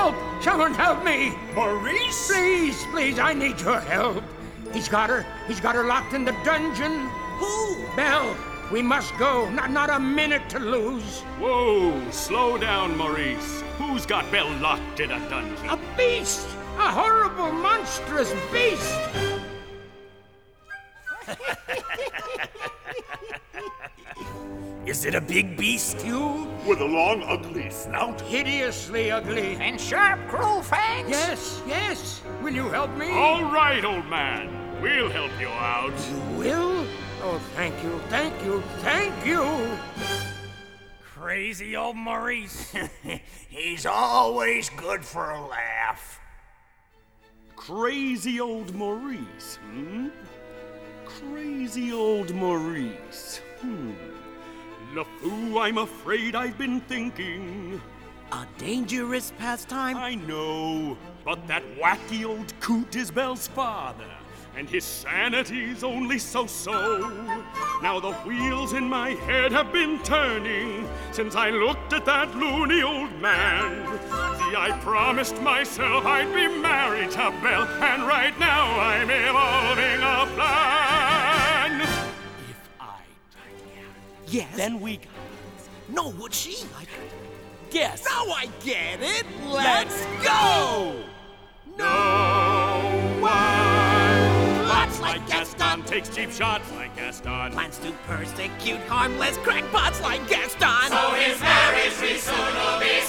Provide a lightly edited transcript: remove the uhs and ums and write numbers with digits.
Help! Someone help me! Maurice? Please, please, I need your help. He's got her locked in the dungeon. Who? Belle, we must go. Not a minute to lose. Whoa, slow down, Maurice. Who's got Belle locked in a dungeon? A beast! A horrible, monstrous beast! Is it a big beast? You With a long, ugly snout? hideously ugly. And sharp, cruel fangs? Yes, yes. Will you help me? All right, old man. We'll help you out. You will? Oh, thank you, thank you, thank you. Crazy old Maurice. He's always good for a laugh. Crazy old Maurice, Crazy old Maurice, LeFou, I'm afraid I've been thinking. A dangerous pastime? I know, but that wacky old coot is Belle's father, and his sanity's only so-so. Now the wheels in my head have been turning since I looked at that loony old man. See, I promised myself I'd be married to Belle, and right now I'm evolving a plan. If I Yes. then we got No, would she? guess. Now I get it. Let's go. No one lots like Gaston takes cheap shots like Gaston. Plans to persecute harmless crackpots like Gaston. So his marriage will soon be